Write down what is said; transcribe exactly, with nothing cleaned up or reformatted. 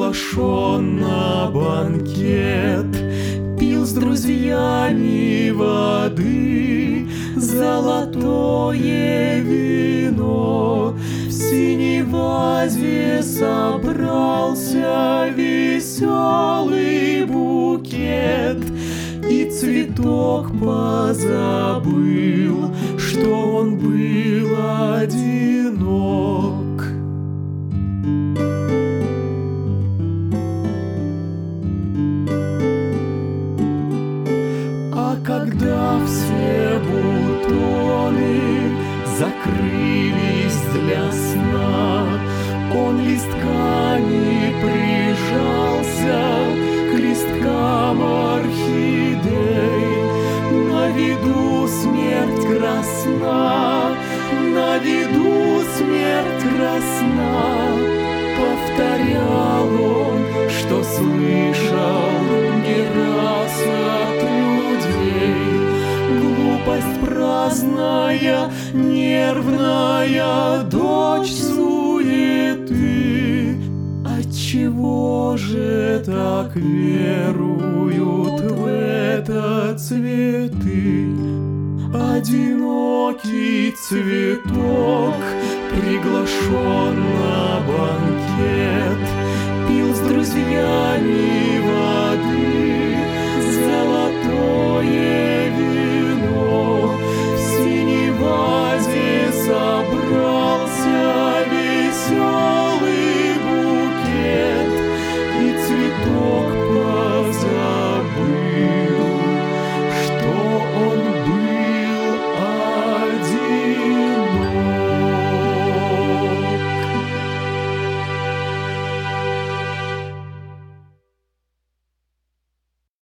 приглашен на банкет, пил с друзьями воды золотое вино. В синей вазе собрался веселый букет, и цветок позабыл, что он был одинок. А когда все бутоны закрылись для сна, он листками прижался к листкам орхидей. На виду смерть красна, на виду смерть красна. Повторял он, что слышал не раз от людей. Глупость праздная, нервная дочь суеты. Отчего же так веруют в это цветы? Одинокий цветок приглашен на банкет, пил с друзьями